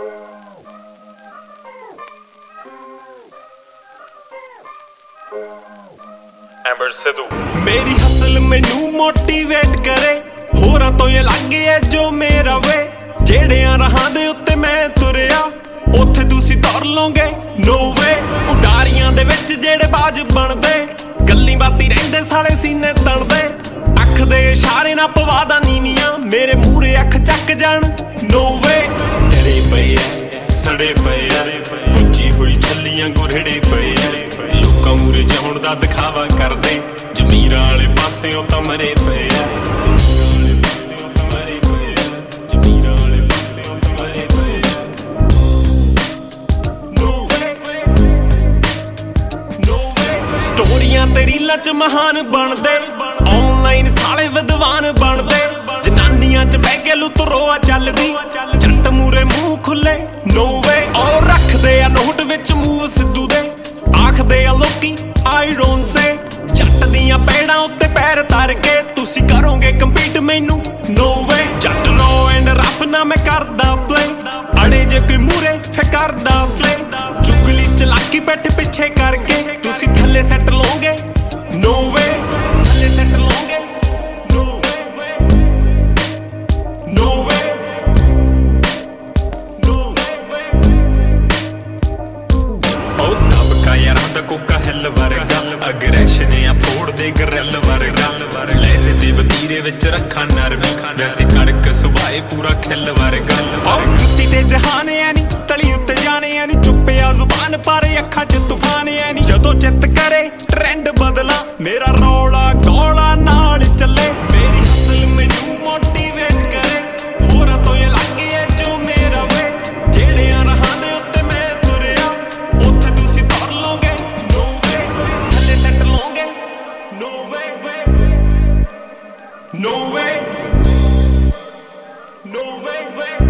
Amber Sidhu ਮੇਰੀ hustle ਮੈਨੂੰ motivate ਕਰੇ, ਹੋਰਾਂ ਤੋਂ ਇਹ ਲੱਗੇ ਐ ਜੋ ਮੇਰਾ ਵੇ। ਜਿਹੜਿਆਂ ਰਾਹਾਂ ਦੇ ਉੱਤੇ ਮੈਂ ਤੁਰਿਆ ਉੱਥੇ ਤੁਸੀਂ ਤੁਰ ਲਓਗੇ, ਨੋ ਵੇ। ਉਡਾਰੀਆਂ ਦੇ ਵਿੱਚ ਜਿਹੜੇ ਬਾਜ ਬਣਦੇ, ਗੱਲੀ ਬਾਤੀ ਰਹਿੰਦੇ ਸਾਲੇ ਸੀਨੇ ਤਣਦੇ। ਅੱਖ ਦੇ ਇਸ਼ਾਰੇ ਨਾਲ ਪਵਾਦਾ ਨੀਵੀਆਂ, ਮੇਰੇ ਮੂਹਰੇ ਅੱਖ ਚੱਕ ਜਾਣ, ਨੋ ਵੇ। ਡਰੇ ਪਏ ਐ ਸੜੇ ਪਏ ਐ, ਪੁੱਜੀ ਹੋਈ ਛੱਲੀਆਂ ਗੁਰੜੇ ਪਏ ਐ। ਲੋਕਾਂ ਮੂਹਰੇ ਜਾਉਣ ਦਾ ਦਿਖਾਵਾ ਕਰਦੇ, ਜ਼ਮੀਰਾਂ ਵਾਲੇ ਪਾਸਿਓਂ ਤਾਂ ਮਰੇ ਪਏ ਐ। ਸਟੋਰੀਆਂ ਤੇ ਰੀਲਾਂ ਚ ਮਹਾਨ ਬਣਦੇ, ਆਨਲਾਈਨ ਸਾਲੇ ਵਿਦਵਾਨ ਬਣਦੇ। ਜਨਾਨੀਆਂ ਚ ਬਹਿ ਕੇ ਲੁਤਰੋਆ ਚੱਲਦੀ, ਜੱਟ ਮੂਰੇ ਮੂੰਹ ਖੁੱਲੇ, ਨੋ ਵੇ। ਔਰ ਰੱਖਦੇ ਆ ਨੋਟ ਵਿੱਚ ਮੂਵ ਸਿੱਧੂ ਦੇ, ਆਖਦੇ ਆ ਲੋਕੀ ਆਈ ਡੋਨਟ ਸੇ। ਜੱਟ ਦੀਆਂ ਪੈੜਾਂ ਉੱਤੇ ਪੈਰ ਧਰ ਕੇ ਤੁਸੀਂ ਕਰੋਗੇ ਕੰਪੀਟ ਮੈਨੂੰ, ਨੋ ਵੇ। ਜੱਟ ਰੋ ਐਂਡ ਰਫ ਨਾ ਮੈਂ ਕਰਦਾ ਪਲੇ, ਅੜੇ ਜੇ ਕੋਈ ਮੂਰੇ ਫੇ ਕਰਦਾ ਸਲੇ। ਚੁਗਲੀ ਚਲਾਕੀ ਬੈਠ ਪਿੱਛੇ ਕਰਕੇ ਤੁਸੀਂ ਥੱਲੇ ਸੈੱਟ ਲਓਗੇ, ਨੋ ਵੇ। ਥੱਲੇ ਸੈੱਟ ਲਓਗੇ, ਨੋ ਵੇ, ਨੋ ਵੇ, ਨੋ ਵੇ। ਉਹ ਦਬਕਾ ਯਾਰਾਂ ਦਾ ਕੋਕਾ ਹਿੱਲ ਵਰਗਾ, ਅਗਰੈਸ਼ਨ ਆ ਫੋੜਦੇ ਗਰਲ ਵਰਗਾ। ਲੈਸੇ ਤੇ ਵਤੀਰੇ ਵਿੱਚ ਰੱਖਾਂ ਨਰਮੀ, ਵੈਸੇ ਕੜਕ ਸੁਭਾਏ ਪੂਰਾ ਖਿੱਲ ਵਰਗਾ। ਔਰ ਕੁੱਤੀ ਤੇ ਜਹਾਨ ਐ ਨੀ, ਤਲੀ ਉੱਤੇ ਜਾਣੇ ਐ ਨੀ, ਚੁੱਪਿਆ ਜ਼ੁਬਾਨ ਪਰ ਅੱਖਾਂ ਚ ਤੂਫਾਨ ਐ ਨੀ। ਜਦੋਂ ਚਿੱਤ ਕਰੇ ਟ੍ਰੈਂਡ ਬਦਲਾ, ਮੇਰਾ ਰੌਲਾ ਗੋਲਾ ਨਾਲ ਚੱਲੇ। ਮੇਰੀ ਹਸਲ ਮੈਨੂੰ ਮੋਟੀਵੇਟ ਕਰੇ, ਹੋਰਾਂ ਤੋਂ ਇਹ ਲੱਗੇ ਐ ਜੋ ਮੇਰਾ ਵੇ। ਜਿਹੜਿਆਂ ਰਾਹਾਂ ਦੇ ਉੱਤੇ ਮੈਂ ਤੁਰਿਆ ਉੱਥੇ ਤੁਸੀਂ ਤੁਰ ਲਓਗੇ, ਨੋ ਵੇ। ਥੱਲੇ ਸੈੱਟ ਲਓਗੇ, ਨੋ ਵੇ, ਨੋ ਵੇ, ਨੋ ਵੇ, ਵੇ।